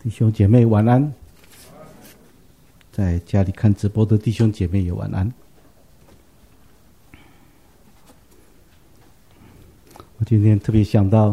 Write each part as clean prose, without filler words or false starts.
弟兄姐妹晚安，在家里看直播的弟兄姐妹也晚安。我今天特别想到，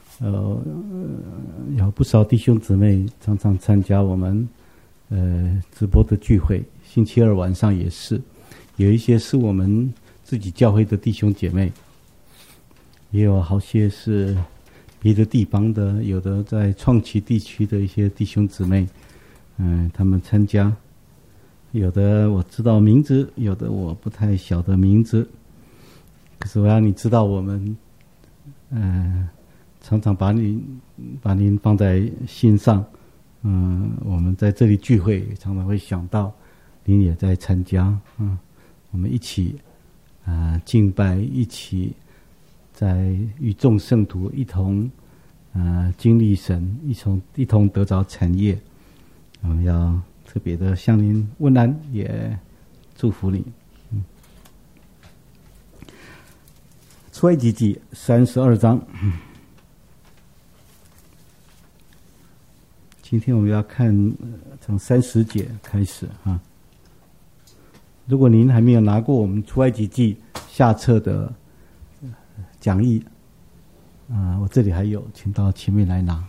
有不少弟兄姊妹常常参加我们直播的聚会，星期二晚上也是，有一些是我们自己教会的弟兄姐妹，也有好些是别的地方的，有的在创期地区的一些弟兄姊妹，他们参加，有的我知道名字，有的我不太晓得名字。可是我要你知道，我们常常把您放在心上。我们在这里聚会，常常会想到您也在参加。我们一起敬拜，一起在与众圣徒一同经历神，一同得着产业。我们要特别的向您问安，也祝福你。出埃及记32章，今天我们要看从30节开始啊。如果您还没有拿过我们出埃及记下册的讲义，我这里还有，请到前面来拿。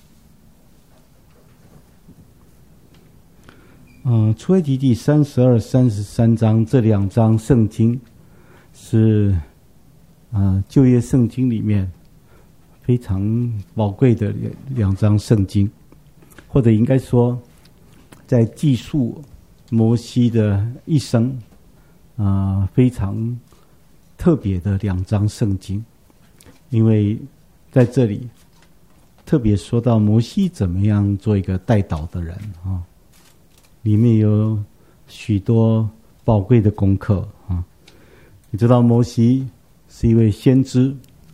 出埃及记32、33章这两章圣经是旧约圣经里面非常宝贵的两章圣经，或者应该说，在记述摩西的一生非常特别的两章圣经。因为在这里特别说到摩西怎么样做一个代祷的人里面有许多宝贵的功课你知道摩西是一位先知，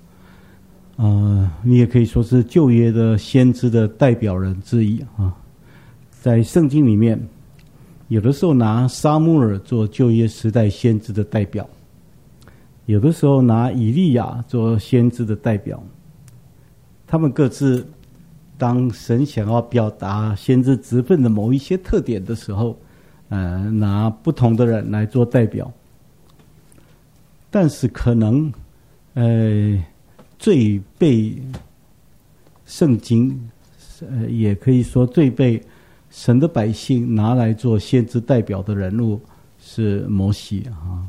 你也可以说是旧约的先知的代表人之一在圣经里面，有的时候拿撒母耳做旧约时代先知的代表，有的时候拿以利亚做先知的代表。他们各自当神想要表达先知职分的某一些特点的时候，拿不同的人来做代表。但是可能最被圣经也可以说最被神的百姓拿来做先知代表的人物是摩西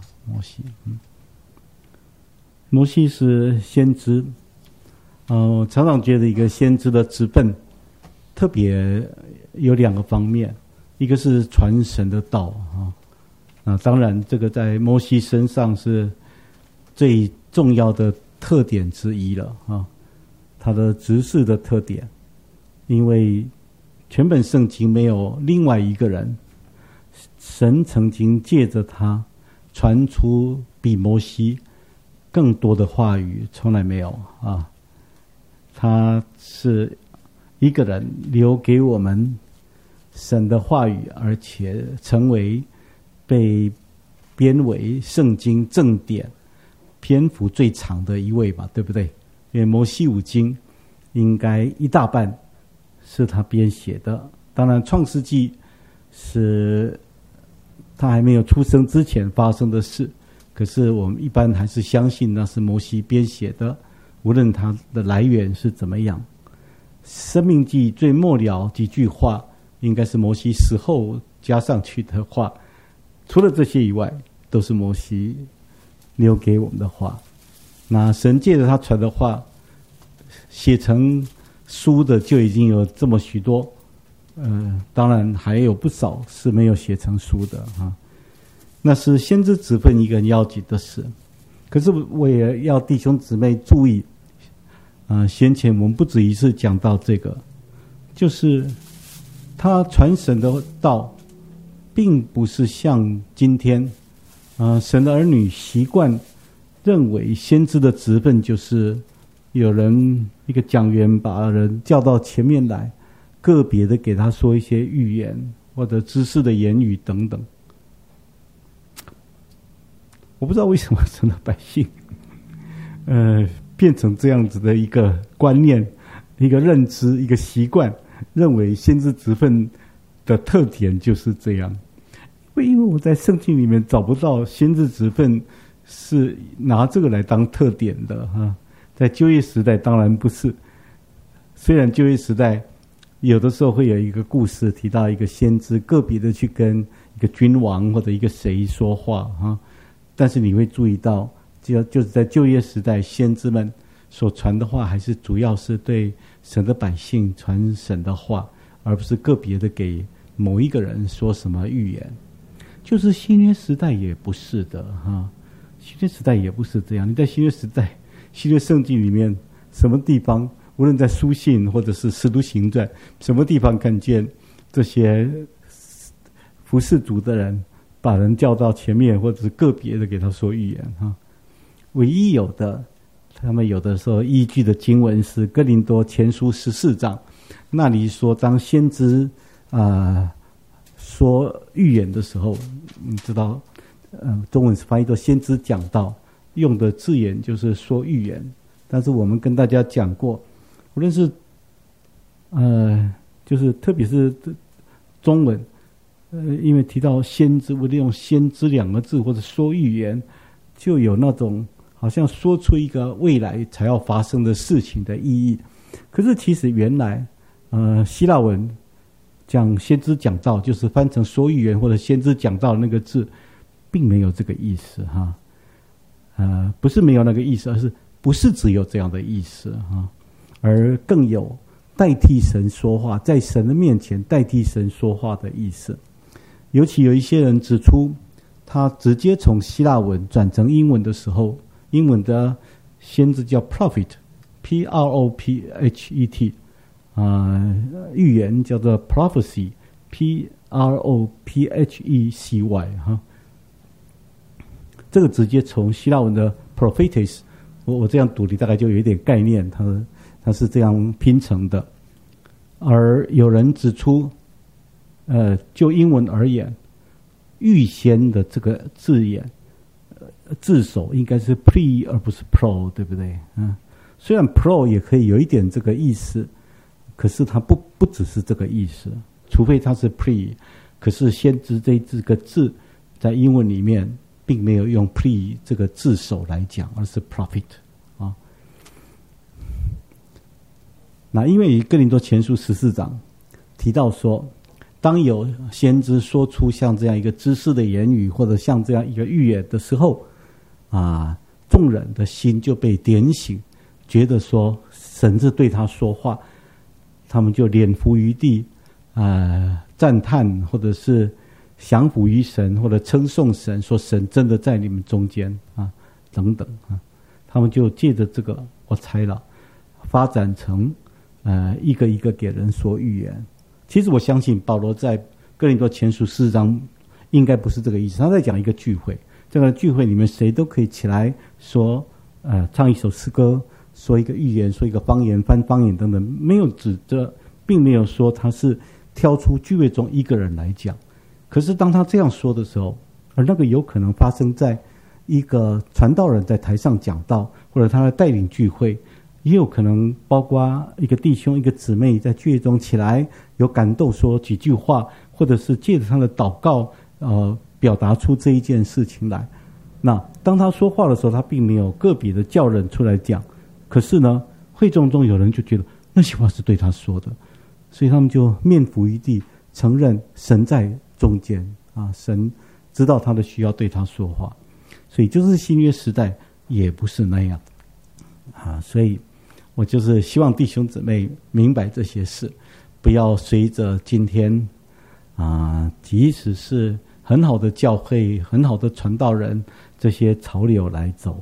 摩西是先知，我常常觉得一个先知的职分特别有两个方面，一个是传神的道当然这个在摩西身上是最重要的特点之一了他的执事的特点，因为全本圣经没有另外一个人，神曾经借着他传出比摩西更多的话语，从来没有他是一个人留给我们神的话语，而且成为被编为圣经正典篇幅最长的一位吧，对不对？因为摩西五经应该一大半是他编写的，当然创世纪是他还没有出生之前发生的事，可是我们一般还是相信那是摩西编写的，无论它的来源是怎么样。生命记最末了几句话应该是摩西死后加上去的话，除了这些以外都是摩西留给我们的话。那神借着他传的话写成书的就已经有这么许多，当然还有不少是没有写成书的那是先知职分一个很要紧的事。可是我也要弟兄姊妹注意先前我们不止一次讲到这个，就是他传神的道并不是像今天神的儿女习惯认为先知的职分就是有人一个讲员把人叫到前面来，个别的给他说一些预言或者知识的言语等等。我不知道为什么神的百姓变成这样子的一个观念，一个认知，一个习惯， 认为先知职分的特点就是这样。因为我在圣经里面找不到先知职分是拿这个来当特点的在旧约时代当然不是，虽然旧约时代有的时候会有一个故事提到一个先知个别的去跟一个君王或者一个谁说话但是你会注意到就是在旧约时代先知们所传的话还是主要是对神的百姓传神的话，而不是个别的给某一个人说什么预言。就是新约时代也不是的新约时代也不是这样。你在新约时代新约圣经里面什么地方，无论在书信或者是使徒行传，什么地方看见这些服侍主的人把人叫到前面，或者是个别的给他说预言唯一有的他们有的时候依据的经文是哥林多前书14章，那里说当先知说预言的时候，你知道中文是翻译作先知讲道，用的字眼就是说预言。但是我们跟大家讲过，无论是就是特别是中文因为提到先知，为了用先知2个字或者说预言，就有那种好像说出一个未来才要发生的事情的意义。可是其实原来希腊文讲先知讲道，就是翻成说预言或者先知讲道那个字并没有这个意思不是没有那个意思，而是不是只有这样的意思而更有代替神说话，在神的面前代替神说话的意思。尤其有一些人指出，他直接从希腊文转成英文的时候，英文的先知叫 prophet P-R-O-P-H-E-T 预言叫做 prophecy P-R-O-P-H-E-C-Y 这个直接从希腊文的 prophetes， 我这样读你大概就有一点概念，它是这样拼成的。而有人指出就英文而言，预先的这个字眼字首应该是 pre 而不是 pro， 对不对虽然 pro 也可以有一点这个意思，可是它不只是这个意思，除非它是 pre。 可是先知这个字在英文里面并没有用 pre 这个字首来讲，而是 prophet那因为哥林多前书14章提到说，当有先知说出像这样一个知识的言语，或者像这样一个预言的时候众人的心就被点醒，觉得说神是对他说话，他们就脸伏于地赞叹，或者是降服于神，或者称颂神，说神真的在你们中间等等他们就借着这个，我猜了，发展成一个一个给人说预言。其实我相信保罗在哥林多前书4章应该不是这个意思，他在讲一个聚会，这个聚会里面谁都可以起来说唱一首诗歌，说一个预言，说一个方言，翻方言等等，没有指着，并没有说他是挑出聚会中一个人来讲。可是当他这样说的时候，而那个有可能发生在一个传道人在台上讲道，或者他在带领聚会，也有可能包括一个弟兄一个姊妹在聚会中起来有感动说几句话，或者是借着他的祷告表达出这一件事情来。那当他说话的时候，他并没有个别的叫人出来讲，可是呢会众中有人就觉得那些话是对他说的，所以他们就面伏于地，承认神在中间神知道他的需要对他说话。所以就是新约时代也不是那样所以我就是希望弟兄姊妹明白这些事，不要随着今天即使是很好的教会，很好的传道人，这些潮流来走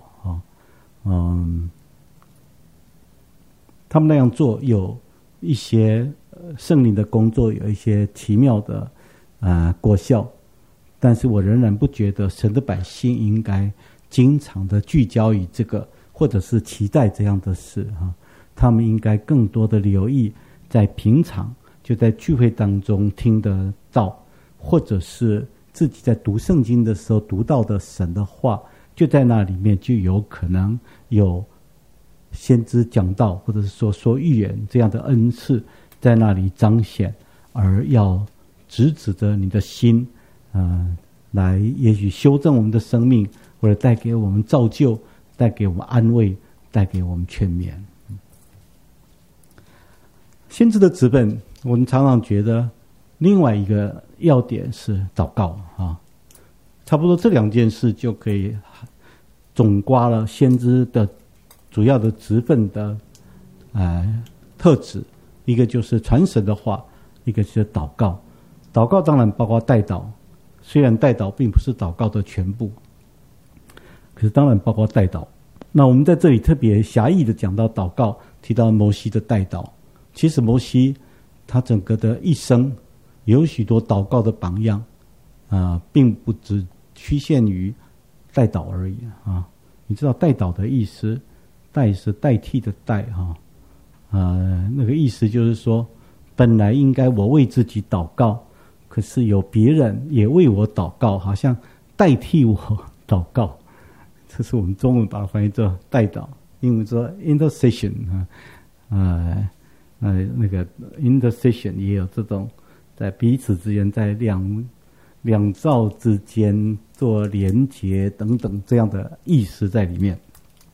他们那样做有一些圣灵的工作，有一些奇妙的果效，但是我仍然不觉得神的百姓应该经常的聚焦于这个，或者是期待这样的事他们应该更多的留意在平常就在聚会当中听得到，或者是自己在读圣经的时候读到的神的话，就在那里面就有可能有先知讲道，或者是说预言这样的恩赐在那里彰显，而要直指着你的心，来也许修正我们的生命，或者带给我们造就，带给我们安慰，带给我们劝勉。先知的职分，我们常常觉得另外一个要点是祷告啊，差不多这两件事就可以总括了先知的主要的职分的特质。一个就是传神的话，一个就是祷告。祷告当然包括代祷，虽然代祷并不是祷告的全部，可是当然包括代祷。那我们在这里特别狭义的讲到祷告，提到摩西的代祷。其实摩西他整个的一生有许多祷告的榜样，并不只局限于代祷而已啊。你知道代祷的意思，代是代替的代那个意思就是说，本来应该我为自己祷告，可是有别人也为我祷告，好像代替我祷告。这是我们中文把它翻译作代祷，英文说 intercession 那个 intercession 也有这种在彼此之间，在两造之间做连结等等这样的意思在里面。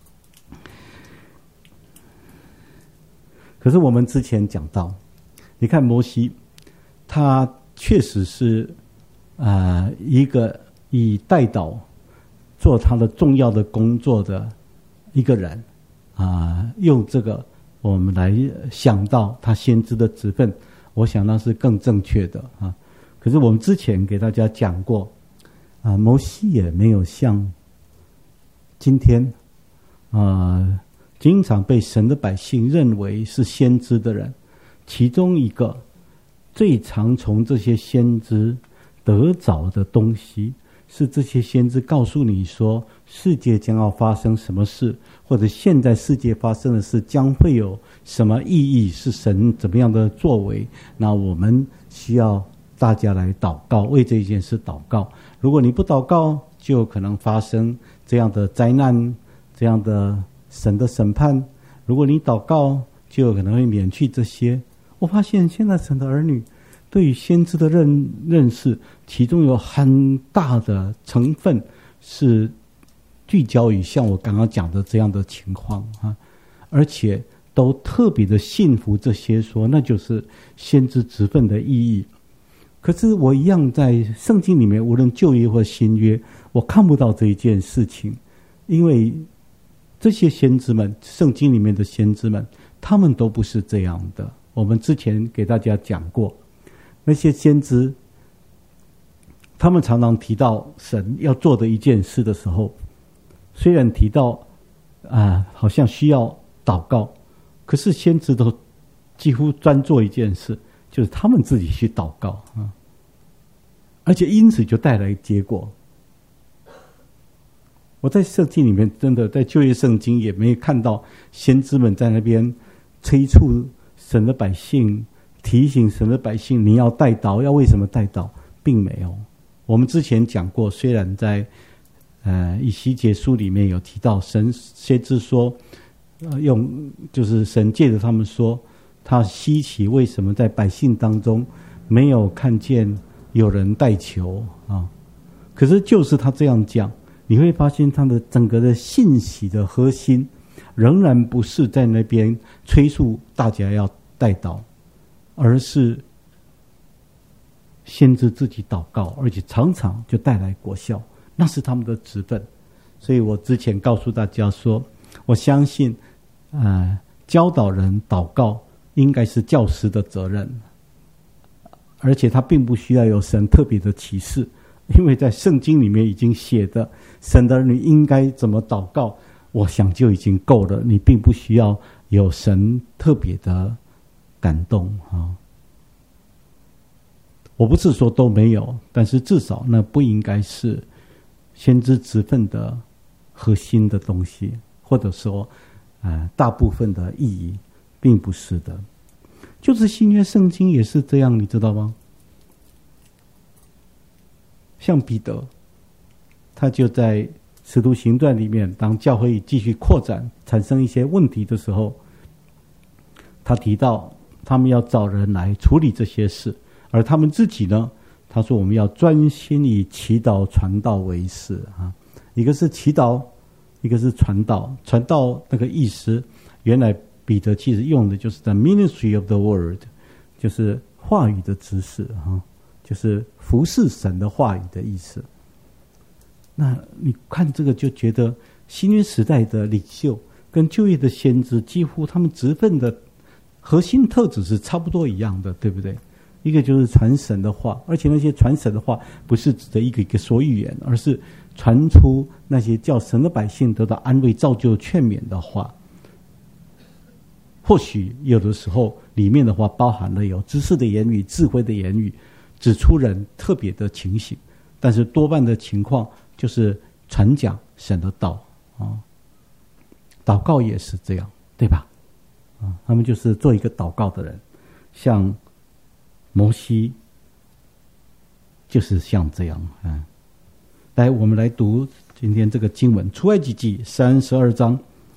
可是我们之前讲到，你看摩西，他确实是一个以代祷做他的重要的工作的一个人用这个我们来想到他先知的职分，我想那是更正确的啊。可是我们之前给大家讲过摩西也没有像今天经常被神的百姓认为是先知的人，其中一个最常从这些先知得着的东西，是这些先知告诉你说世界将要发生什么事，或者现在世界发生的事将会有什么意义，是神怎么样的作为。那我们需要大家来祷告，为这一件事祷告。如果你不祷告，就有可能发生这样的灾难，这样的神的审判。如果你祷告，就有可能会免去这些。我发现现在神的儿女对于先知的认识，其中有很大的成分是聚焦于像我刚刚讲的这样的情况而且都特别的信服这些，说那就是先知职分的意义。可是我一样在圣经里面，无论旧约或新约，我看不到这一件事情，因为这些先知们，圣经里面的先知们，他们都不是这样的。我们之前给大家讲过，那些先知他们常常提到神要做的一件事的时候，虽然提到好像需要祷告，可是先知都几乎专做一件事，就是他们自己去祷告而且因此就带来结果。我在圣经里面真的在旧约圣经也没有看到先知们在那边催促神的百姓，提醒神的百姓你要代祷，要为什么代祷，并没有。我们之前讲过，虽然在以西结书里面有提到神先知说就是神借着他们说他稀奇为什么在百姓当中没有看见有人代求可是就是他这样讲，你会发现他的整个的信息的核心仍然不是在那边催促大家要代祷，而是先知自己祷告，而且常常就带来果效，那是他们的职分。所以我之前告诉大家说，我相信教导人祷告应该是教师的责任，而且他并不需要有神特别的启示，因为在圣经里面已经写的神的儿女应该怎么祷告，我想就已经够了，你并不需要有神特别的感动我不是说都没有，但是至少那不应该是先知职分的核心的东西，或者说大部分的意义并不是的。就是新约圣经也是这样，你知道吗？像彼得，他就在使徒行传里面，当教会继续扩展产生一些问题的时候，他提到他们要找人来处理这些事，而他们自己呢，他说我们要专心以祈祷传道为事啊。一个是祈祷，一个是传道。传道那个意思，原来彼得其实用的就是 the ministry of the word， 就是话语的知识啊，就是服侍神的话语的意思。那你看这个就觉得新约时代的领袖跟旧约的先知几乎他们职分的核心特质是差不多一样的，对不对？一个就是传神的话，而且那些传神的话不是指的一个一个说预言，而是传出那些叫神的百姓得到安慰、造就、劝勉的话。或许有的时候里面的话包含了有知识的言语、智慧的言语，指出人特别的情形，但是多半的情况就是传讲神的道啊。祷告也是这样，对吧？啊，他们就是做一个祷告的人，像摩西就是像这样啊。来，我们来读今天这个经文，出埃及记32章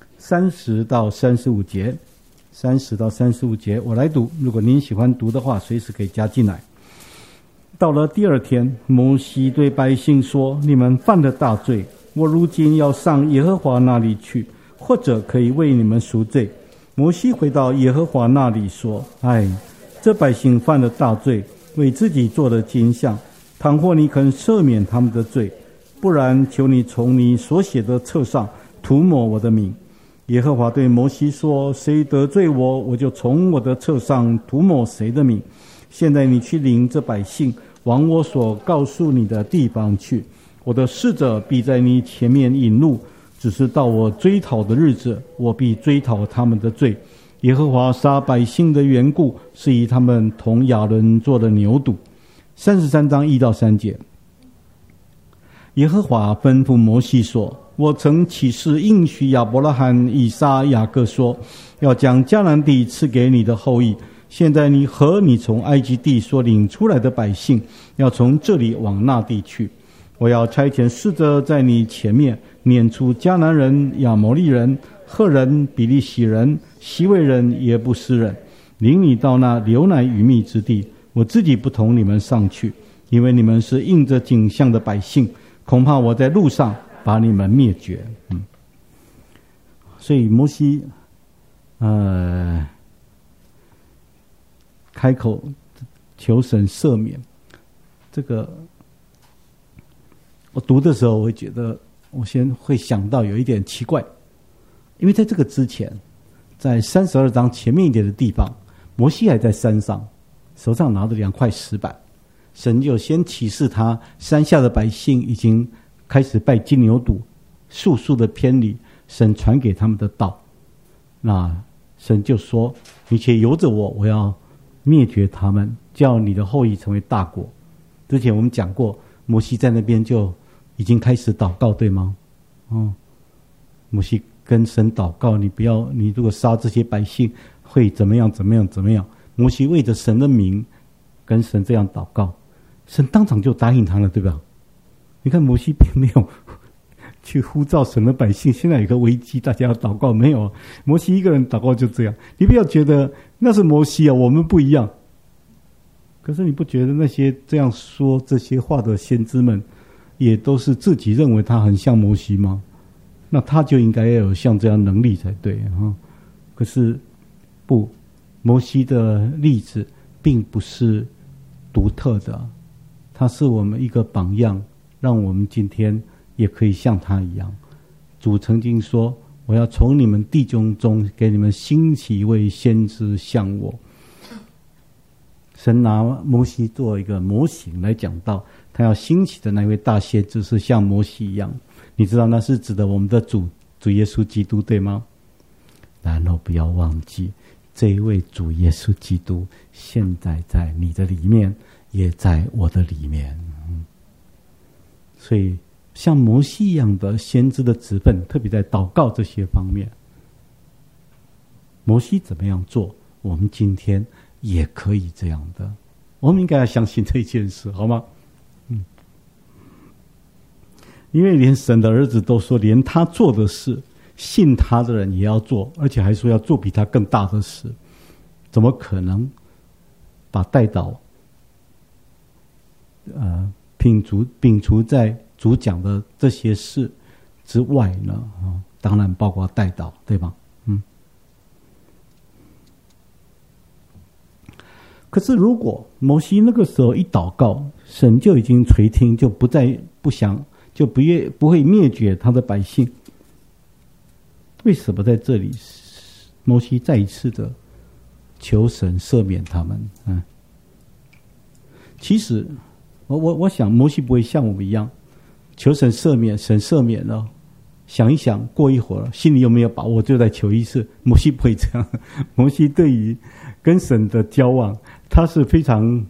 30到35节，30到35节，我来读。如果您喜欢读的话，随时可以加进来。到了第二天，摩西对百姓说：“你们犯了大罪，我如今要上耶和华那里去，或者可以为你们赎罪。”摩西回到耶和华那里说：“这百姓犯了大罪，为自己做了金像。倘或你肯赦免他们的罪，不然求你从你所写的册上涂抹我的名。”耶和华对摩西说：“谁得罪我，我就从我的册上涂抹谁的名。现在你去领这百姓往我所告诉你的地方去，我的使者必在你前面引路，只是到我追讨的日子，我必追讨他们的罪。耶和华杀百姓的缘故，是以他们同亚伦做了牛犊。”33章1到3节。耶和华吩咐摩西说：“我曾起誓应许亚伯拉罕、以撒、雅各说，要将迦南地赐给你的后裔。现在你和你从埃及地所领出来的百姓，要从这里往那地去。我要差遣使者在你前面，撵出迦南人、亚摩利人、赫人、比利洗人、希未人、耶布斯人，领你到那流奶与蜜之地。我自己不同你们上去，因为你们是应着景象的百姓，恐怕我在路上把你们灭绝。”所以摩西开口求神赦免。这个我读的时候，我会觉得我先会想到有一点奇怪，因为在这个之前，在32章前面一点的地方，摩西还在山上，手上拿着2块石板，神就先启示他，山下的百姓已经开始拜金牛犊，速速的偏离神传给他们的道。那神就说：“你且由着我，我要灭绝他们，叫你的后裔成为大国。”之前我们讲过，摩西在那边就已经开始祷告，对吗？摩西跟神祷告：“你不要，你如果杀这些百姓，会怎么样？怎么样？怎么样？”摩西为着神的名跟神这样祷告，神当场就答应他了，对吧？你看摩西并没有去呼召神的百姓，现在有个危机，大家要祷告，没有，摩西一个人祷告就这样。你不要觉得那是摩西啊，我们不一样。可是你不觉得那些这样说这些话的先知们，也都是自己认为他很像摩西吗？那他就应该要有像这样能力才对啊。可是不，摩西的例子并不是独特的，他是我们一个榜样，让我们今天也可以像他一样。主曾经说：“我要从你们弟兄中给你们兴起一位先知像我。”神拿摩西做一个模型来讲到他要兴起的那位大先知是像摩西一样。你知道那是指的我们的主耶稣基督，对吗？然后不要忘记，这一位主耶稣基督现在在你的里面，也在我的里面。所以像摩西一样的先知的职分，特别在祷告这些方面，摩西怎么样做，我们今天也可以这样的。我们应该要相信这件事，好吗？因为连神的儿子都说，连他做的事，信他的人也要做，而且还说要做比他更大的事。 怎么可能把代祷摒除在主讲的这些事之外呢？当然包括代祷，对吧？可是如果摩西那个时候一祷告，神就已经垂听，就不会灭绝他的百姓。为什么在这里摩西再一次的求神赦免他们？其实我想摩西不会像我们一样求神赦免，神赦免了，想一想过一会儿心里有没有把握就再求一次。摩西不会这样，摩西对于跟神的交往，他是非常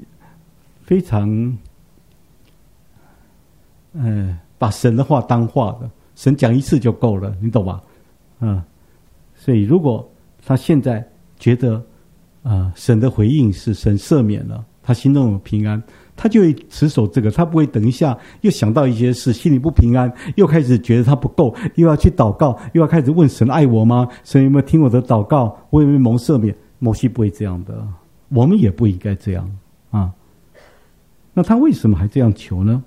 把神的话当话的，神讲一次就够了，你懂吧？所以如果他现在觉得神的回应是神赦免了，他心中有平安，他就会持守这个，他不会等一下又想到一些事，心里不平安，又开始觉得他不够，又要去祷告，又要开始问神爱我吗？神有没有听我的祷告？我有没有蒙赦免？摩西不会这样的，我们也不应该这样啊。那他为什么还这样求呢？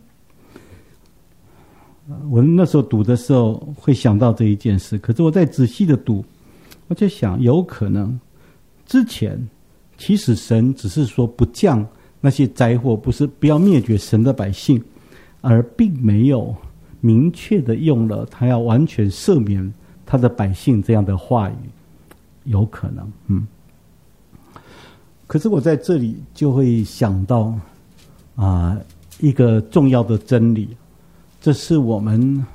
我那时候读的时候会想到这一件事，可是我再仔细的读，我就想有可能之前其实神只是说不降那些灾祸，不要灭绝神的百姓，而并没有明确的用了他要完全赦免他的百姓这样的话语，有可能。可是我在这里就会想到一个重要的真理，这是我们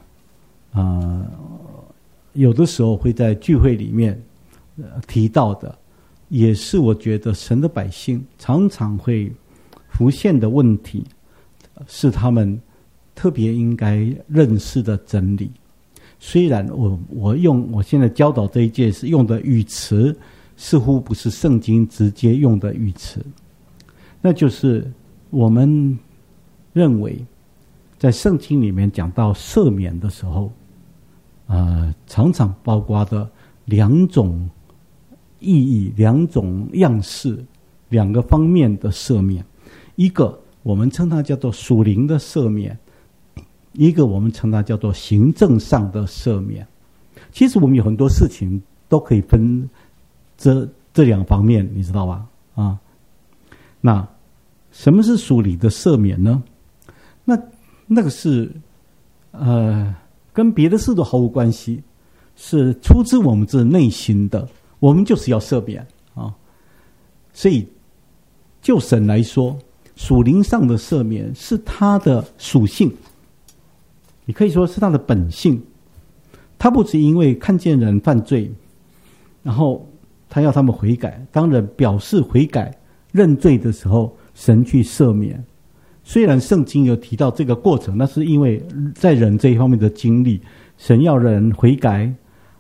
有的时候会在聚会里面提到的，也是我觉得神的百姓常常会浮现的问题，是他们特别应该认识的真理。虽然我现在教导这一件事用的语词似乎不是圣经直接用的语词，那就是我们认为在圣经里面讲到赦免的时候，常常包括的两种意义、两种样式、两个方面的赦免。一个我们称它叫做属灵的赦免，一个我们称它叫做行政上的赦免。其实我们有很多事情都可以分这两方面，你知道吧？那什么是属灵的赦免呢？那个是跟别的事都毫无关系，是出自我们自内心的，我们就是要赦免啊。所以就神来说，属灵上的赦免是他的属性，你可以说是他的本性。他不是因为看见人犯罪，然后他要他们悔改，当人表示悔改认罪的时候，神去赦免。虽然圣经有提到这个过程，那是因为在人这一方面的经历，神要人悔改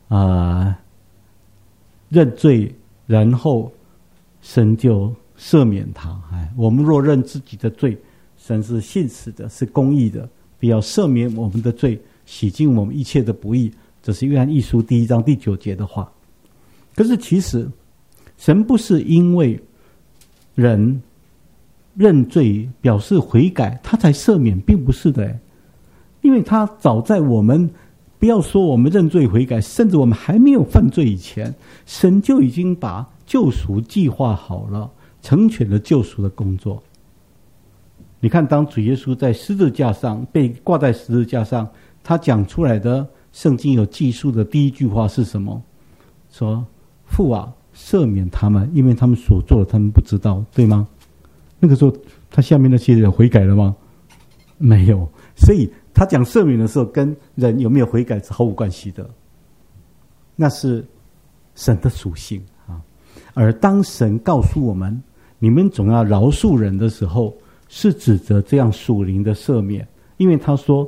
认罪，然后神就赦免他。我们若认自己的罪，神是信实的，是公义的，必要赦免我们的罪，洗净我们一切的不义。这是约翰一书1章第9节的话。可是其实神不是因为人认罪表示悔改他才赦免，并不是的。因为他早在我们不要说我们认罪悔改，甚至我们还没有犯罪以前，神就已经把救赎计划好了，成全了救赎的工作。你看，当主耶稣在十字架上被挂在十字架上，他讲出来的圣经有记述的第一句话是什么？说父啊，赦免他们，因为他们所做的他们不知道，对吗？那个时候他下面那些人悔改了吗？没有。所以他讲赦免的时候跟人有没有悔改是毫无关系的，那是神的属性啊。而当神告诉我们你们总要饶恕人的时候，是指着这样属灵的赦免。因为他说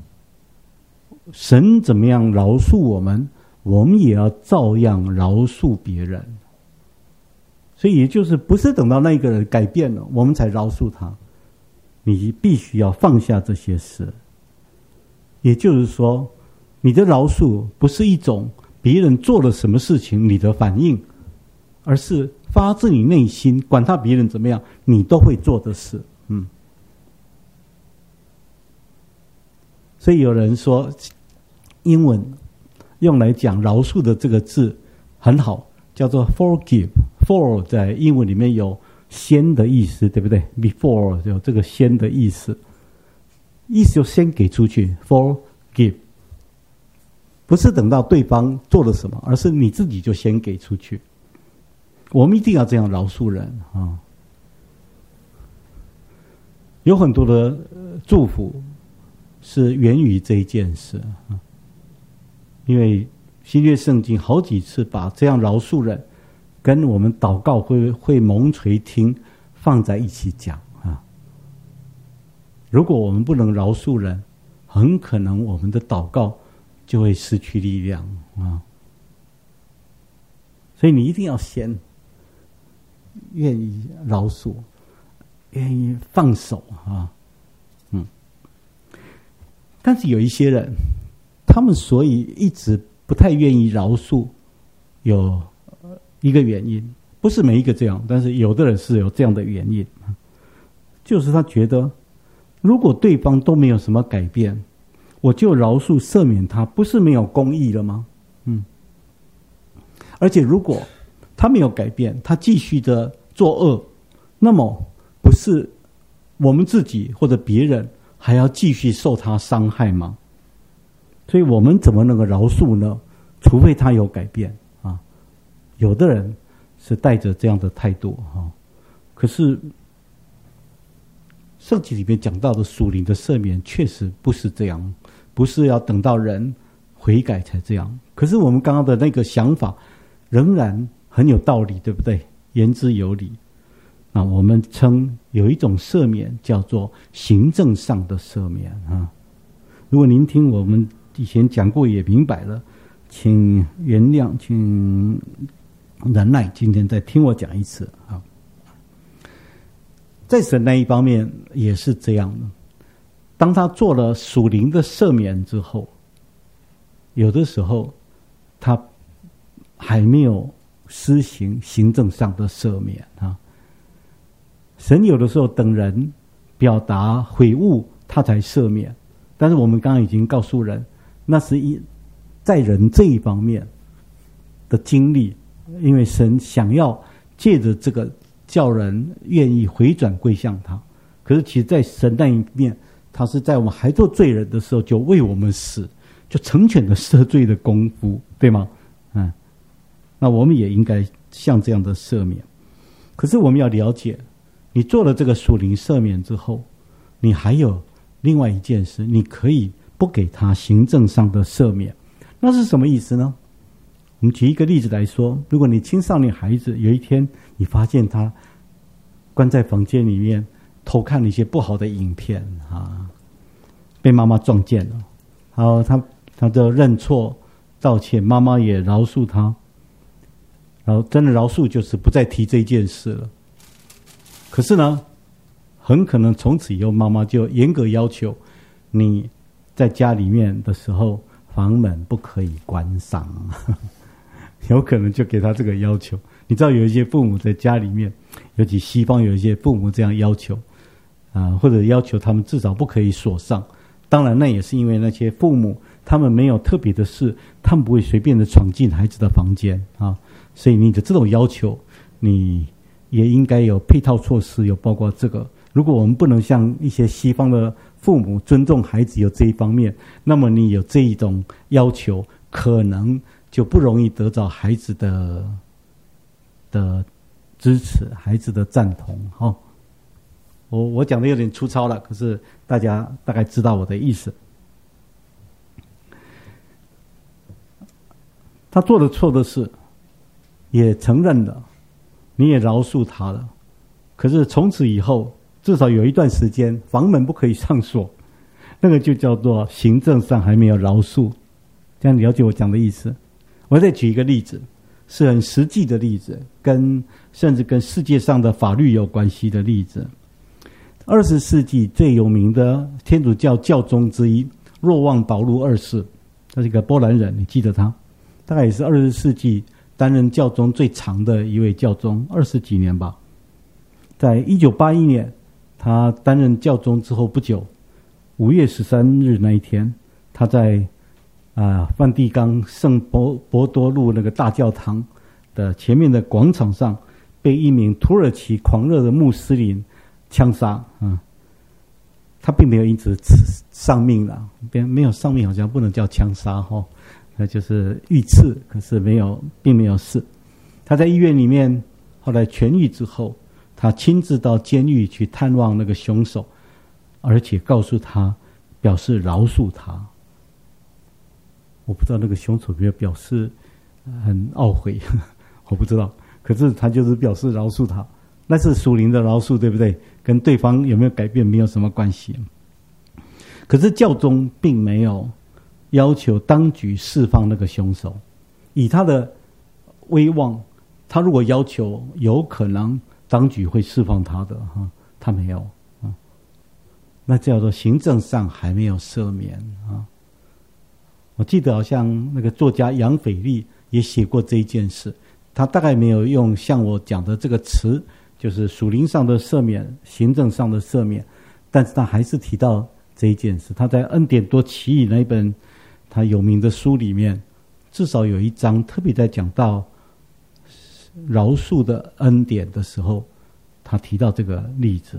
神怎么样饶恕我们，我们也要照样饶恕别人。所以也就是不是等到那个人改变了我们才饶恕他，你必须要放下这些事。也就是说，你的饶恕不是一种别人做了什么事情你的反应，而是发自你内心，管他别人怎么样，你都会做的事。所以有人说，英文用来讲饶恕的这个字很好，叫做 forgive。for 在英文里面有先的意思，对不对 ？before 有这个先的意思，意思就先给出去 ，forgive， 不是等到对方做了什么，而是你自己就先给出去。我们一定要这样饶恕人啊！有很多的祝福是源于这一件事啊，因为新约圣经好几次把这样饶恕人跟我们祷告会蒙垂听放在一起讲啊。如果我们不能饶恕人，很可能我们的祷告就会失去力量啊。所以你一定要先愿意饶恕，愿意放手啊。但是有一些人，他们所以一直不太愿意饶恕，有一个原因，不是每一个这样，但是有的人是有这样的原因，就是他觉得，如果对方都没有什么改变，我就饶恕赦免他，不是没有公义了吗？而且如果他没有改变，他继续的作恶，那么不是我们自己或者别人还要继续受他伤害吗？所以我们怎么能够饶恕呢？除非他有改变啊。有的人是带着这样的态度啊，可是圣经里面讲到的属灵的赦免确实不是这样，不是要等到人悔改才这样。可是我们刚刚的那个想法仍然很有道理，对不对？言之有理。那我们称有一种赦免叫做行政上的赦免啊。如果您听我们以前讲过也明白了，请原谅，请忍耐，今天再听我讲一次啊。在神那一方面也是这样的，当他做了属灵的赦免之后，有的时候他还没有施行行政上的赦免啊。神有的时候等人表达悔悟，他才赦免。但是我们刚刚已经告诉人，那是在人这一方面的经历，因为神想要借着这个叫人愿意回转归向他。可是其实在神那一面，他是在我们还做罪人的时候就为我们死，就成全了赦罪的功夫，对吗？那我们也应该像这样的赦免。可是我们要了解，你做了这个属灵赦免之后，你还有另外一件事，你可以不给他行政上的赦免。那是什么意思呢？我们举一个例子来说，如果你青少年孩子有一天你发现他关在房间里面偷看了一些不好的影片啊，被妈妈撞见了，然后他就认错道歉，妈妈也饶恕他，然后真的饶恕就是不再提这件事了。可是呢，很可能从此以后妈妈就严格要求你在家里面的时候房门不可以关上，有可能就给他这个要求。你知道有一些父母在家里面，尤其西方有一些父母这样要求或者要求他们至少不可以锁上。当然那也是因为那些父母他们没有特别的事，他们不会随便的闯进孩子的房间啊。所以你的这种要求，你也应该有配套措施，有包括这个。如果我们不能像一些西方的父母尊重孩子有这一方面，那么你有这一种要求，可能就不容易得到孩子的支持，孩子的赞同。我讲的有点粗糙了，可是大家大概知道我的意思。他做了错的事，也承认了，你也饶恕他了，可是从此以后至少有一段时间房门不可以上锁，那个就叫做行政上还没有饶恕。这样了解我讲的意思？我再举一个例子，是很实际的例子，甚至跟世界上的法律有关系的例子。20世纪最有名的天主教教宗之一若望保禄二世，他是一个波兰人，你记得他？大概也是20世纪担任教宗最长的一位教宗，20几年吧。在1981年，他担任教宗之后不久，5月13日那一天，他在梵蒂冈圣伯多禄那个大教堂的前面的广场上，被一名土耳其狂热的穆斯林枪杀。他并没有因此丧命了，没有丧命好像不能叫枪杀哈，那就是遇刺，可是并没有死。他在医院里面后来痊愈之后，他亲自到监狱去探望那个凶手，而且告诉他，表示饶恕他。我不知道那个凶手有没有表示很懊悔，我不知道，可是他就是表示饶恕他，那是属灵的饶恕，对不对？跟对方有没有改变没有什么关系。可是教宗并没有要求当局释放那个凶手，以他的威望，他如果要求，有可能当局会释放他的他没有那叫做行政上还没有赦免我记得好像那个作家杨斐利也写过这一件事，他大概没有用像我讲的这个词，就是属灵上的赦免，行政上的赦免，但是他还是提到这一件事。他在《恩典多奇异》那一本他有名的书里面，至少有一章特别在讲到饶恕的恩典的时候，他提到这个例子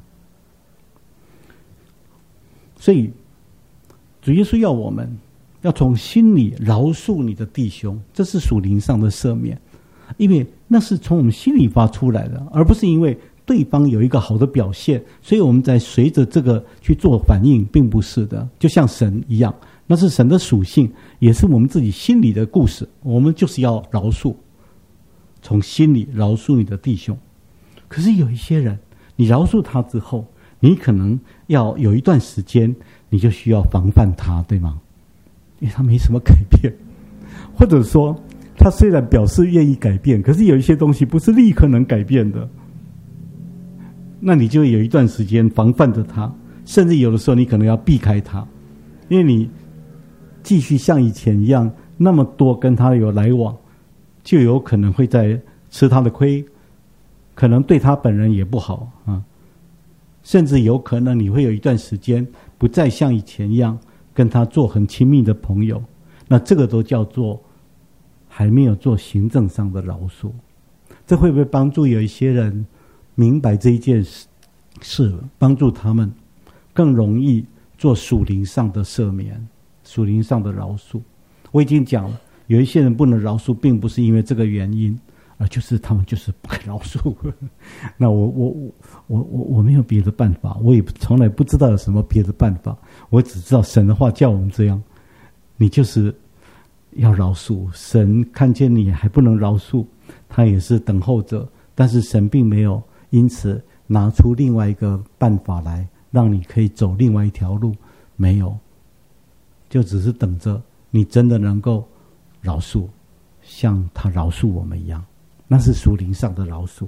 所以主耶稣要我们要从心里饶恕你的弟兄，这是属灵上的赦免，因为那是从我们心里发出来的，而不是因为对方有一个好的表现，所以我们在随着这个去做反应，并不是的。就像神一样，那是神的属性，也是我们自己心里的故事，我们就是要饶恕，从心里饶恕你的弟兄。可是有一些人，你饶恕他之后，你可能要有一段时间，你就需要防范他，对吗？因为他没什么改变，或者说他虽然表示愿意改变，可是有一些东西不是立刻能改变的，那你就有一段时间防范着他，甚至有的时候你可能要避开他，因为你继续像以前一样那么多跟他有来往，就有可能会在吃他的亏，可能对他本人也不好甚至有可能你会有一段时间不再像以前一样跟他做很亲密的朋友，那这个都叫做还没有做行政上的饶恕。这会不会帮助有一些人明白这一件事，帮助他们更容易做属灵上的赦免，属灵上的饶恕？我已经讲了，有一些人不能饶恕，并不是因为这个原因，而就是他们就是不肯饶恕。那我没有别的办法，我也从来不知道有什么别的办法，我只知道神的话叫我们这样，你就是要饶恕。神看见你还不能饶恕，他也是等候着，但是神并没有因此拿出另外一个办法来让你可以走另外一条路，没有，就只是等着你真的能够饶恕，像他饶恕我们一样，那是属灵上的饶恕。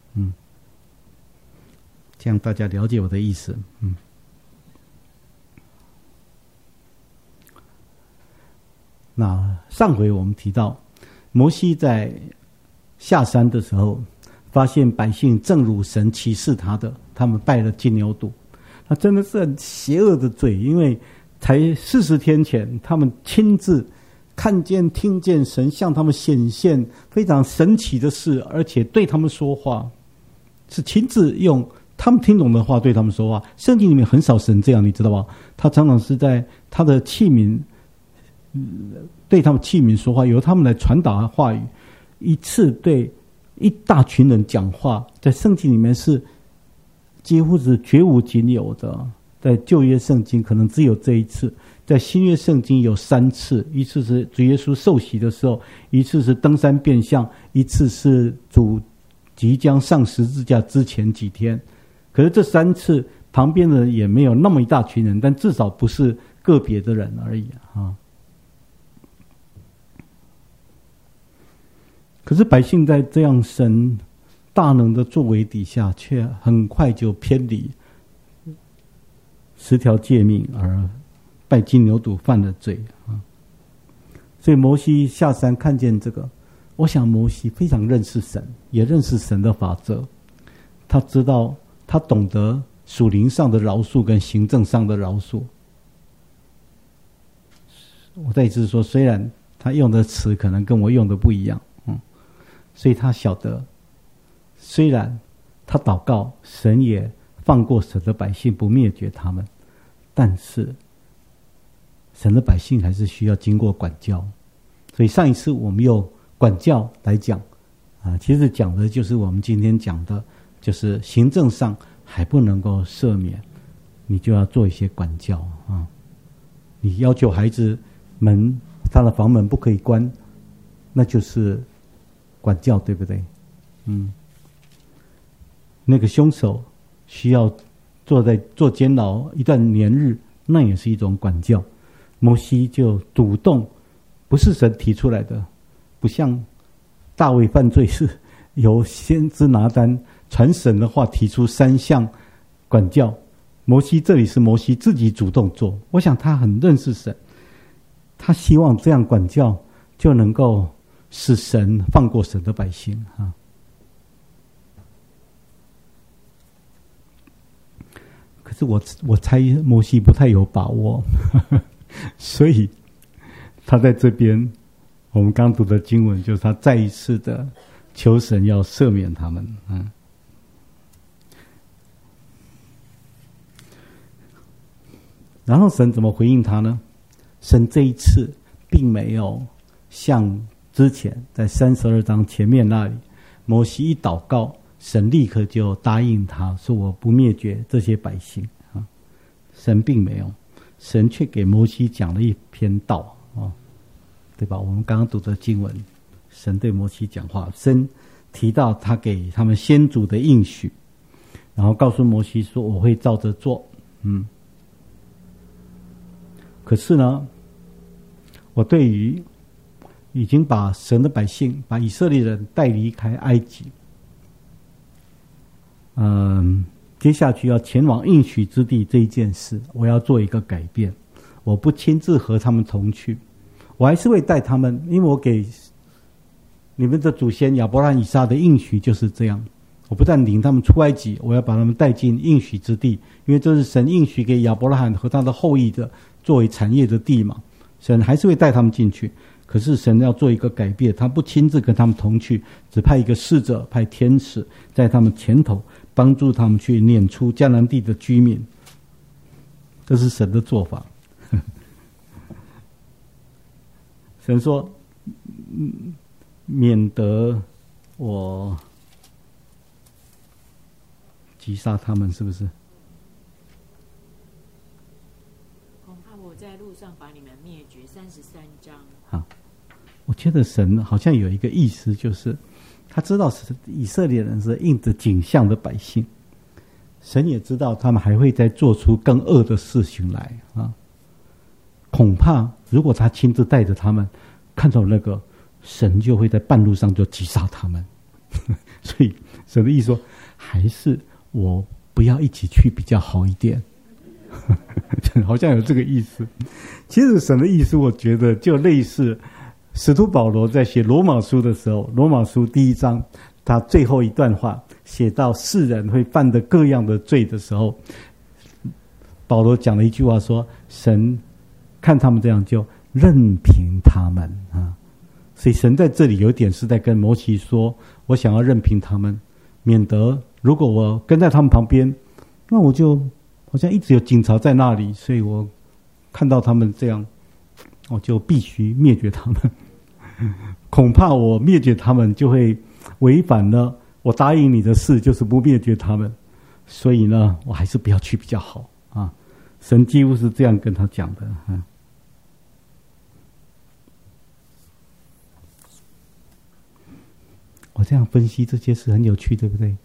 这样大家了解我的意思。那上回我们提到，摩西在下山的时候，发现百姓正如神启示他的，他们拜了金牛犊。那真的是很邪恶的罪，因为才40天前，他们亲自看见听见神向他们显现非常神奇的事，而且对他们说话，是亲自用他们听懂的话对他们说话。圣经里面很少神这样，你知道吧？他常常是在他的器皿对他们器皿说话，由他们来传达话语，一次对一大群人讲话，在圣经里面是几乎是绝无仅有的。在旧约圣经可能只有这一次，在新约圣经有3次，一次是主耶稣受洗的时候，一次是登山变相，一次是主即将上十字架之前几天。可是这3次旁边的人也没有那么一大群人，但至少不是个别的人而已可是百姓在这样神大能的作为底下，却很快就偏离10条诫命，而拜金牛犊犯了罪所以摩西下山看见这个， 我想摩西非常认识神，也认识神的法则，他知道，他懂得属灵上的饶恕跟行政上的饶恕。我再一次说，虽然他用的词可能跟我用的不一样，所以他晓得，虽然他祷告，神也放过神的百姓，不灭绝他们，但是神的百姓还是需要经过管教。所以上一次我们用管教来讲，其实讲的就是我们今天讲的，就是行政上还不能够赦免，你就要做一些管教啊。你要求孩子门，他的房门不可以关，那就是管教，对不对？那个凶手需要坐监牢一段年日，那也是一种管教。摩西就主动，不是神提出来的，不像大卫犯罪是由先知拿单传神的话提出3项管教，摩西这里是摩西自己主动做。我想他很认识神，他希望这样管教就能够使神放过神的百姓啊。可是我猜摩西不太有把握，所以他在这边，我们刚读的经文就是他再一次的求神要赦免他们。然后神怎么回应他呢？神这一次并没有像之前在32章前面那里，摩西一祷告，神立刻就答应他说我不灭绝这些百姓啊。神并没有，神却给摩西讲了一篇道啊，对吧？我们刚刚读的经文，神对摩西讲话，神提到他给他们先祖的应许，然后告诉摩西说我会照着做。可是呢，我对于已经把神的百姓，把以色列人带离开埃及，接下去要前往应许之地这一件事，我要做一个改变。我不亲自和他们同去，我还是会带他们，因为我给你们的祖先亚伯拉罕、以撒的应许就是这样。我不但领他们出埃及，我要把他们带进应许之地，因为这是神应许给亚伯拉罕和他的后裔的作为产业的地嘛。神还是会带他们进去，可是神要做一个改变，他不亲自跟他们同去，只派一个使者，派天使在他们前头，帮助他们去撵出迦南地的居民。这是神的做法。神说免得我击杀他们，是不是？ 恐怕我在路上把你们灭绝。33章。 好，我觉得神好像有一个意思，就是他知道是以色列人是应着景象的百姓，神也知道他们还会再做出更恶的事情来啊。恐怕如果他亲自带着他们看到那个，神就会在半路上就击杀他们。所以神的意思说，还是我不要一起去比较好一点。好像有这个意思。其实神的意思我觉得就类似使徒保罗在写罗马书的时候，罗马书第1章他最后一段话写到世人会犯的各样的罪的时候，保罗讲了一句话说，神看他们这样就任凭他们啊。所以神在这里有点是在跟摩西说，我想要任凭他们，免得如果我跟在他们旁边，那我就好像一直有警察在那里，所以我看到他们这样，我就必须灭绝他们。恐怕我灭绝他们就会违反了我答应你的事，就是不灭绝他们，所以呢我还是不要去比较好啊。神几乎是这样跟他讲的啊。我这样分析这些是很有趣，对不对？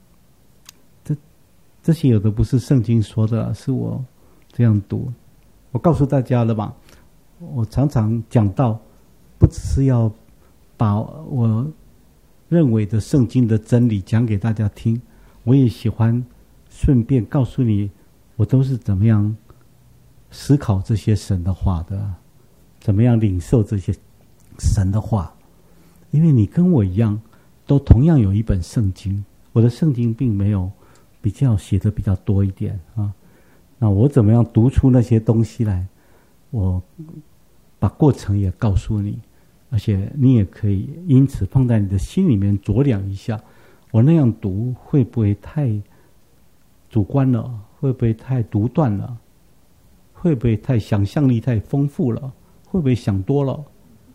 这些有的不是圣经说的，是我这样读。我告诉大家了吧，我常常讲到，不只是要把我认为的圣经的真理讲给大家听，我也喜欢顺便告诉你，我都是怎么样思考这些神的话的，怎么样领受这些神的话。 因为你跟我一样，都同样有一本圣经，我的圣经并没有比较写的比较多一点啊。那我怎么样读出那些东西来？我把过程也告诉你，而且你也可以因此放在你的心里面酌量一下，我那样读会不会太主观了？会不会太独断了？会不会太想象力太丰富了？会不会想多了？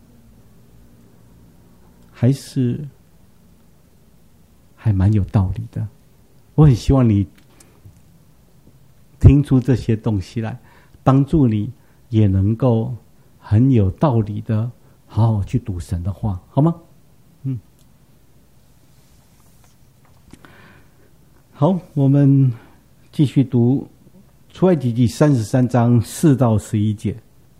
还是还蛮有道理的？我很希望你听出这些东西来，帮助你也能够很有道理的好好去读神的话，好吗？好，我们继续读出埃及记33章4到11节。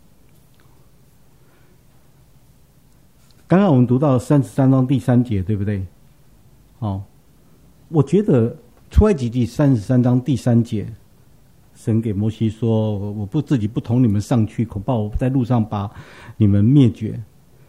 刚刚我们读到33章第3节，对不对？好，我觉得出埃及记33章第3节，神给摩西说：“我自己不同你们上去，恐怕我在路上把你们灭绝。”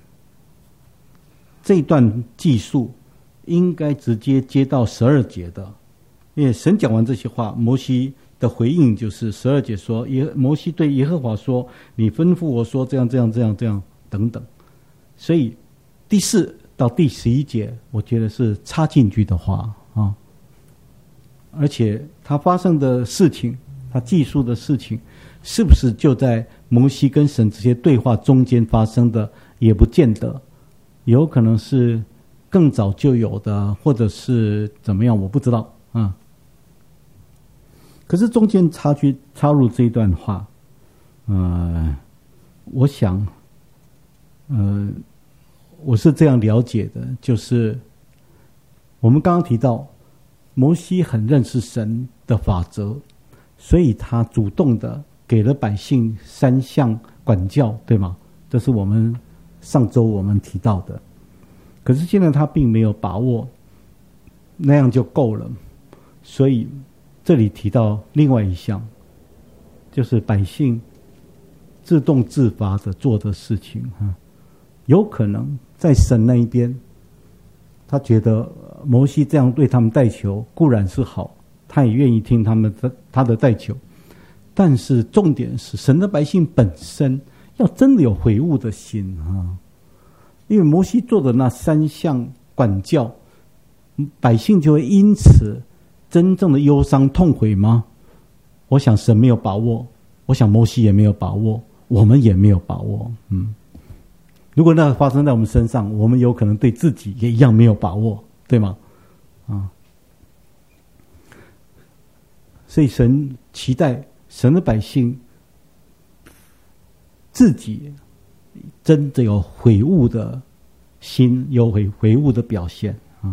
这一段记述应该直接接到12节的，因为神讲完这些话，摩西的回应就是12节说：“摩西对耶和华说，你吩咐我说这样等等。”所以第4到第11节，我觉得是插进去的话啊，而且它发生的事情，他记述的事情，是不是就在摩西跟神这些对话中间发生的，也不见得，有可能是更早就有的，或者是怎么样，我不知道啊。可是中间插入这一段话，我想，我是这样了解的，就是我们刚刚提到，摩西很认识神的法则。所以他主动的给了百姓3项管教，对吗？这是我们上周我们提到的。可是现在他并没有把握那样就够了，所以这里提到另外一项，就是百姓自动自发的做的事情啊。有可能在神那一边，他觉得摩西这样对他们代求固然是好，他也愿意听他的代求，但是重点是神的百姓本身要真的有悔悟的心啊！因为摩西做的那3项管教，百姓就会因此真正的忧伤痛悔吗？我想神没有把握，我想摩西也没有把握，我们也没有把握。如果那发生在我们身上，我们有可能对自己也一样没有把握，对吗？所以神期待神的百姓自己真的有悔悟的心，有悔悟的表现啊！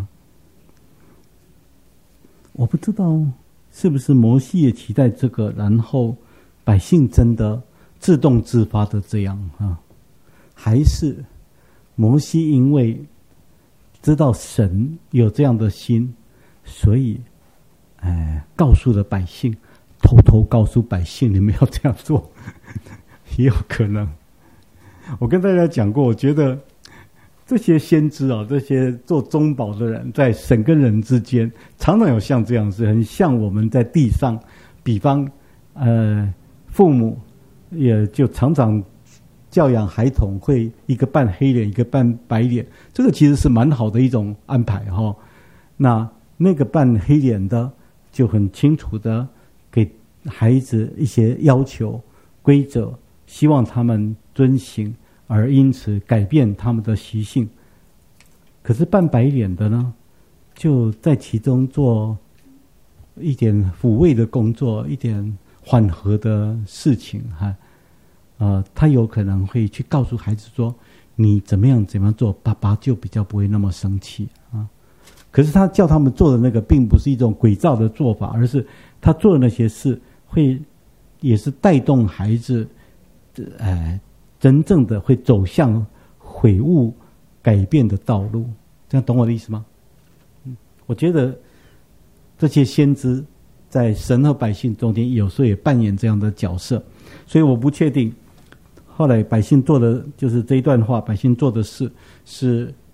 我不知道是不是摩西也期待这个，然后百姓真的自动自发的这样啊？还是摩西因为知道神有这样的心，所以告诉了百姓，偷偷告诉百姓你们要这样做，也有可能。我跟大家讲过，我觉得这些先知啊，这些做中保的人，在神跟人之间，常常有像这样子，很像我们在地上，比方父母也就常常教养孩童，会一个扮黑脸，一个扮白脸，这个其实是蛮好的一种安排哈。那个扮黑脸的，就很清楚的给孩子一些要求、规则，希望他们遵行，而因此改变他们的习性。可是扮白脸的呢，就在其中做一点抚慰的工作，一点缓和的事情哈。他有可能会去告诉孩子说，你怎么样做，爸爸就比较不会那么生气啊。可是他叫他们做的那个，并不是一种诡诈的做法，而是他做的那些事，也是带动孩子，真正的会走向悔悟、改变的道路。这样懂我的意思吗？我觉得这些先知在神和百姓中间，有时候也扮演这样的角色，所以我不确定后来百姓做的，就是这一段话，百姓做的事是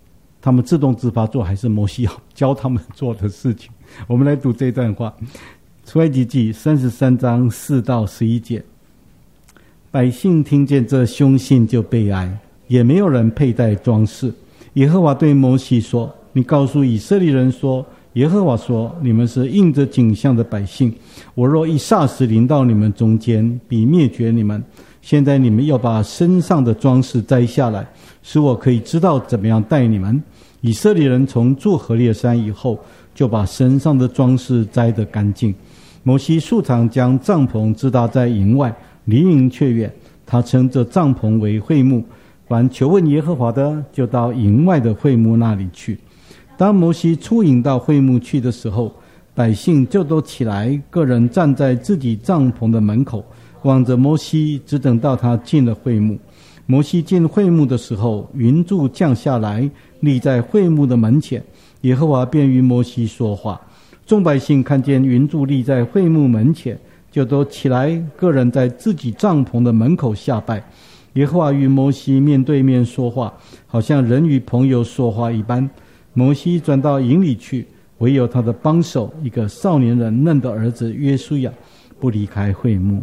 他们自动自发做，还是摩西要教他们做的事情？我们来读这段话，出埃及记33章4到11节。百姓听见这凶信就悲哀，也没有人佩戴装饰。耶和华对摩西说：你告诉以色列人说，耶和华说，你们是应着景象的百姓，我若一霎时临到你们中间，必灭绝你们。现在你们要把身上的装饰摘下来，使我可以知道怎么样待你们。以色列人从住何烈山以后，就把身上的装饰摘得干净。摩西素常将帐篷支搭在营外，离营却远，他称这帐篷为会幕。凡求问耶和华的，就到营外的会幕那里去。当摩西出营到会幕去的时候，百姓就都起来，个人站在自己帐篷的门口，望着摩西，只等到他进了会幕。摩西进会幕的时候，云柱降下来，立在会幕的门前，耶和华便与摩西说话。众百姓看见云柱立在会幕门前，就都起来，个人在自己帐篷的门口下拜。耶和华与摩西面对面说话，好像人与朋友说话一般。摩西转到营里去，唯有他的帮手，一个少年人嫩的儿子约书亚，不离开会幕。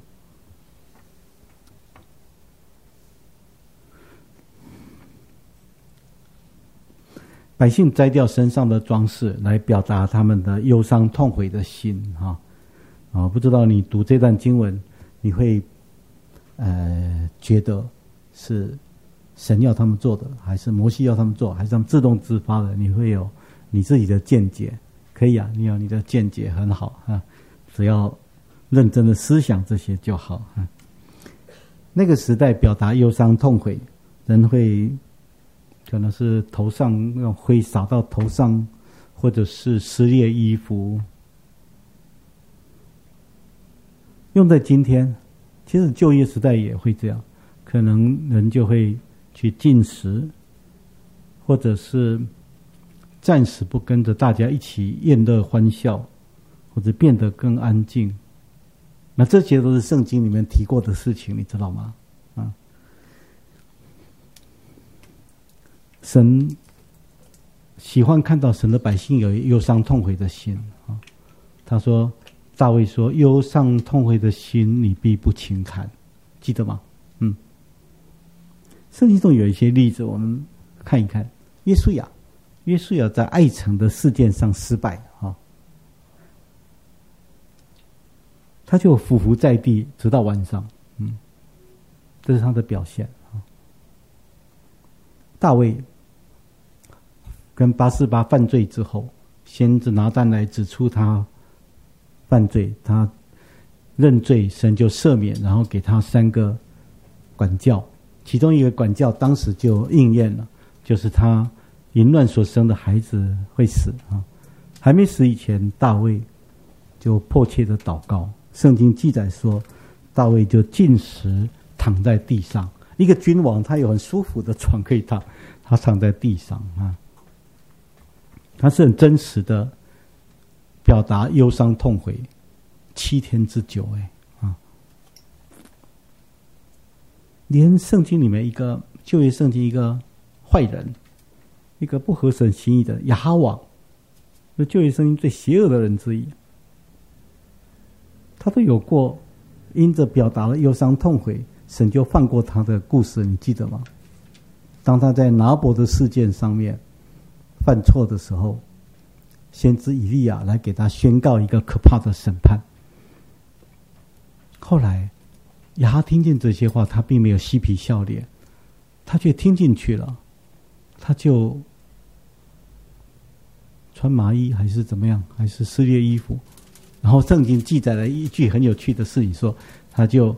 百姓摘掉身上的装饰，来表达他们的忧伤痛悔的心。不知道你读这段经文，你会觉得是神要他们做的，还是摩西要他们做，还是他们自动自发的？你会有你自己的见解，可以啊，你有你的见解很好啊，只要认真的思想这些就好啊。那个时代表达忧伤痛悔，人会可能是头上用灰洒到头上，或者是撕裂衣服。用在今天，其实就业时代也会这样，可能人就会去禁食，或者是暂时不跟着大家一起宴乐欢笑，或者变得更安静。那这些都是圣经里面提过的事情，你知道吗？神喜欢看到神的百姓有忧伤痛悔的心啊。他说，大卫说：“忧伤痛悔的心，你必不轻看。”记得吗？圣经中有一些例子，我们看一看。约书亚在爱城的事件上失败啊，他就匍匐在地，直到晚上。这是他的表现啊。大卫跟巴示巴犯罪之后，先知拿单来指出他犯罪，他认罪，神就赦免，然后给他3个管教，其中一个管教当时就应验了，就是他淫乱所生的孩子会死啊。还没死以前，大卫就迫切的祷告。圣经记载说，大卫就禁食躺在地上。一个君王他有很舒服的床可以躺，他躺在地上啊。他是很真实的表达忧伤痛悔7天之久连圣经里面一个旧约圣经一个坏人，一个不合神心意的亚哈王，是旧约圣经最邪恶的人之一，他都有过因着表达了忧伤痛悔，神就放过他的故事，你记得吗？当他在拿伯的事件上面犯错的时候，先知以利亚来给他宣告一个可怕的审判。后来亚哈听见这些话，他并没有嬉皮笑脸，他却听进去了，他就穿麻衣还是怎么样，还是撕裂衣服，然后圣经记载了一句很有趣的事情，说他就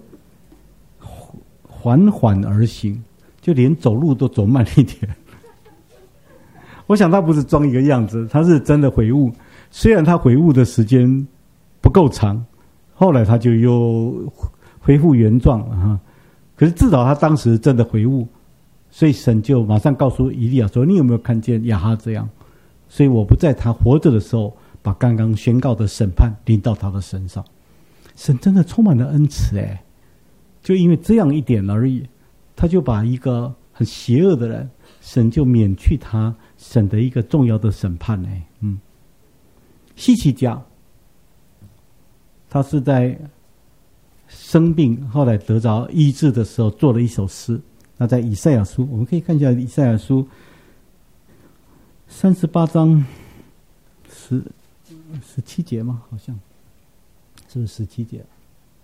缓缓而行，就连走路都走慢一点。我想他不是装一个样子，他是真的悔悟。虽然他悔悟的时间不够长，后来他就又恢复原状了哈。可是至少他当时真的悔悟，所以神就马上告诉以利亚说：“你有没有看见亚哈这样？所以我不在他活着的时候，把刚刚宣告的审判临到他的身上。”神真的充满了恩慈就因为这样一点而已，他就把一个很邪恶的人， 神就免去他神的一个重要的审判呢。希西家，他是在生病后来得着医治的时候做了一首诗。那在以赛亚书，我们可以看一下以赛亚书38章17节吗？好像是不是17节？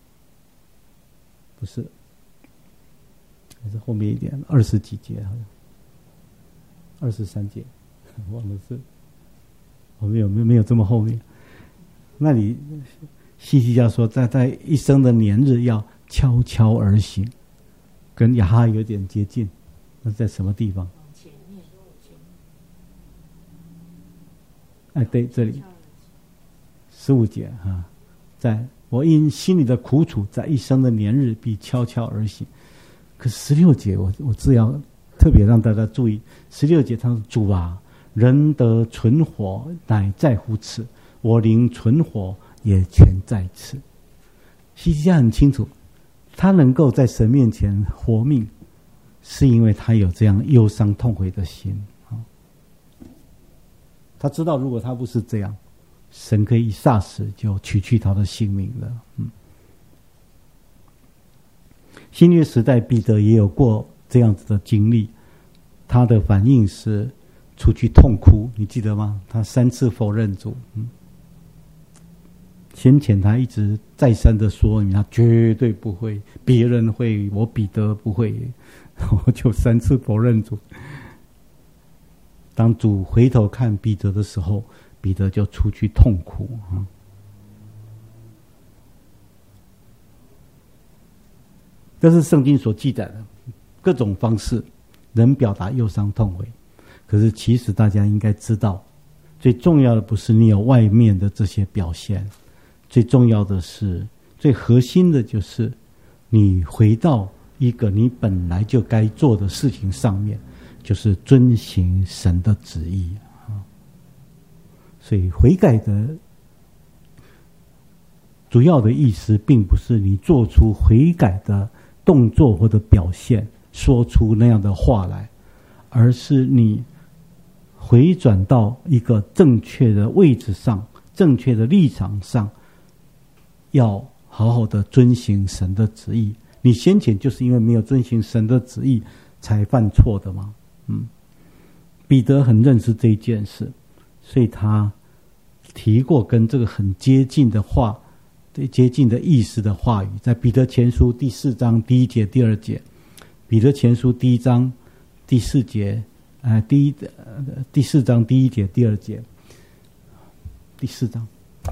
不是，还是后面一点20几节，好像23节，忘了是，我没有这么后面。那里希西家说，在一生的年日要悄悄而行，跟亚哈有点接近。那在什么地方？哎，对，这里15节啊，在我因心里的苦楚，在一生的年日必悄悄而行。可是16节，我只要特别让大家注意，16节他说：“主啊，人得存活，乃在乎此；我灵存活，也全在此。”希西家很清楚，他能够在神面前活命，是因为他有这样忧伤痛悔的心。他知道，如果他不是这样，神可以一霎时就取去他的性命了。新约时代，彼得也有过这样子的经历，他的反应是出去痛哭，你记得吗？他3次否认主。先前他一直再三的说，他绝对不会，别人会，我彼得不会，我就3次否认主。当主回头看彼得的时候，彼得就出去痛哭。这是圣经所记载的各种方式，能表达忧伤痛悔。可是其实大家应该知道，最重要的不是你有外面的这些表现，最重要的是，最核心的就是你回到一个你本来就该做的事情上面，就是遵行神的旨意。所以悔改的主要的意思，并不是你做出悔改的动作或者表现，说出那样的话来，而是你回转到一个正确的位置上，正确的立场上，要好好的遵行神的旨意。你先前就是因为没有遵行神的旨意才犯错的嘛。彼得很认识这一件事，所以他提过跟这个很接近的话，接近的意思的话语，在彼得前书第4章第1节、第2节，彼得前书第1章第4节，第4章第1节、第2节，第4章，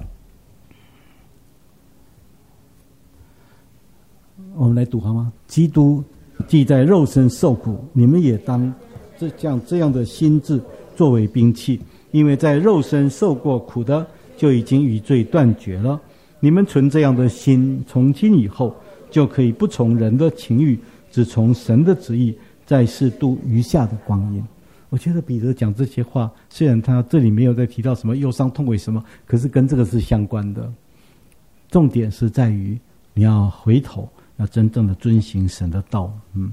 我们来读好吗？基督既在肉身受苦，你们也当这样的心志作为兵器，因为在肉身受过苦的，就已经与罪断绝了。你们存这样的心，从今以后就可以不从人的情欲，只从神的旨意，在世度余下的光阴。我觉得彼得讲这些话，虽然他这里没有在提到什么忧伤痛悔什么，可是跟这个是相关的。重点是在于你要回头，要真正的遵行神的道。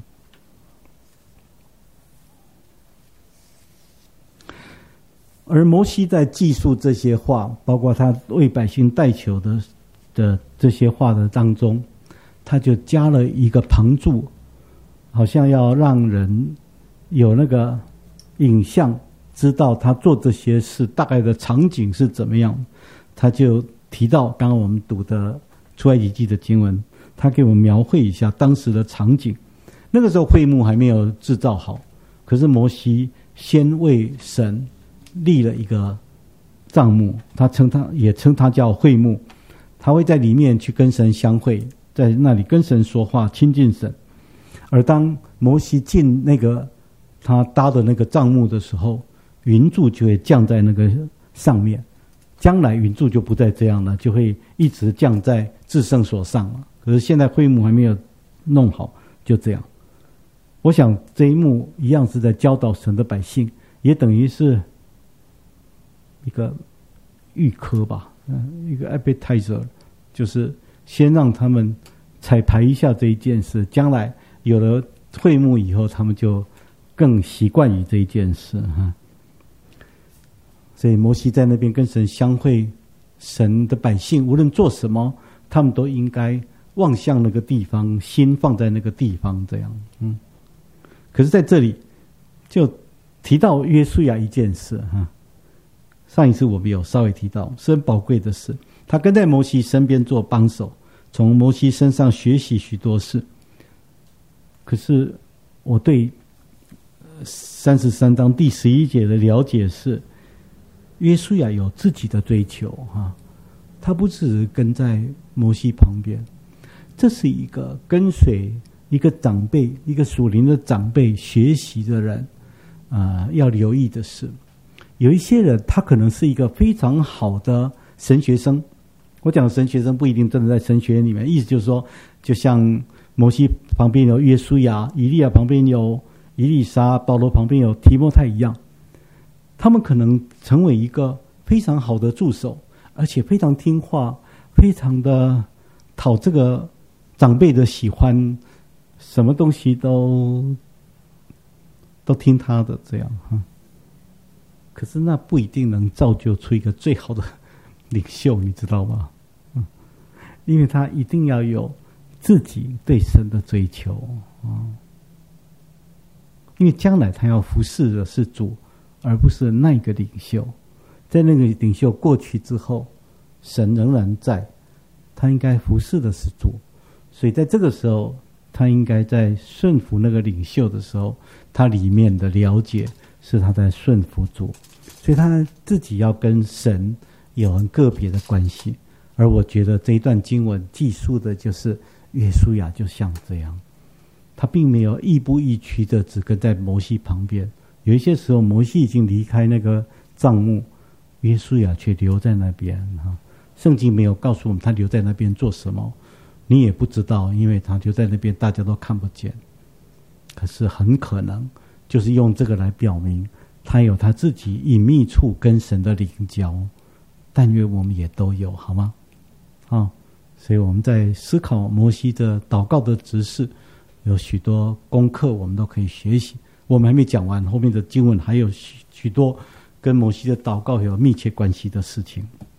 而摩西在记述这些话，包括他为百姓代求的这些话的当中，他就加了一个旁注，好像要让人有那个影像，知道他做这些事大概的场景是怎么样。他就提到刚刚我们读的出埃及记的经文，他给我们描绘一下当时的场景。那个时候会幕还没有制造好，可是摩西先为神立了一个帐幕，也称它叫会幕。他会在里面去跟神相会，在那里跟神说话，亲近神。而当摩西进那个他搭的那个帐幕的时候，云柱就会降在那个上面。将来云柱就不再这样了，就会一直降在至圣所上了。可是现在会幕还没有弄好，就这样。我想这一幕一样是在教导神的百姓，也等于是一个预科吧，一个 appetizer， 就是先让他们彩排一下这一件事，将来有了会幕以后，他们就更习惯于这一件事哈。所以摩西在那边跟神相会，神的百姓无论做什么，他们都应该望向那个地方，心放在那个地方，这样。可是在这里就提到约书亚一件事哈。上一次我们有稍微提到，是很宝贵的事。他跟在摩西身边做帮手，从摩西身上学习许多事。可是我对33章第11节的了解是，约书亚有自己的追求哈，他不只跟在摩西旁边，这是一个跟随一个长辈，一个属灵的长辈学习的人要留意的是，有一些人他可能是一个非常好的神学生。我讲神学生不一定真的在神学院里面，意思就是说，就像摩西旁边有约书亚，以利亚旁边有以利沙，保罗旁边有提摩太一样，他们可能成为一个非常好的助手，而且非常听话，非常的讨这个长辈的喜欢，什么东西都听他的这样哈。可是那不一定能造就出一个最好的领袖，你知道吗？因为他一定要有自己对神的追求因为将来他要服侍的是主，而不是那个领袖。在那个领袖过去之后，神仍然在，他应该服侍的是主。所以在这个时候，他应该在顺服那个领袖的时候，他里面的了解是他在顺服主，所以他自己要跟神有很个别的关系。而我觉得这一段经文记述的就是约书亚就像这样，他并没有亦步亦趋的只跟在摩西旁边。有一些时候摩西已经离开那个帐幕，约书亚却留在那边圣经没有告诉我们他留在那边做什么，你也不知道，因为他留在那边大家都看不见。可是很可能就是用这个来表明他有他自己隐秘处跟神的灵交，但愿我们也都有，好吗？所以我们在思考摩西的祷告的指示，有许多功课我们都可以学习。我们还没讲完，后面的经文还有许多跟摩西的祷告有密切关系的事情。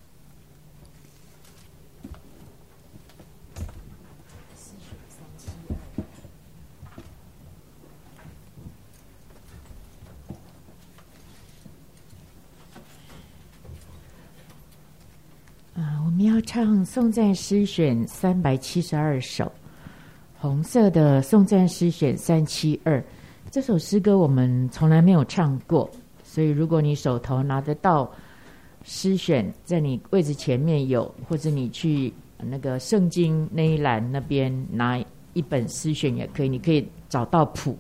我们要唱颂赞诗选372首，红色的颂赞诗选372。这首诗歌我们从来没有唱过，所以如果你手头拿得到诗选，在你位置前面有，或者你去那个圣经那一栏那边拿一本诗选也可以，你可以找到谱。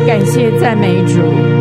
感谢赞美主。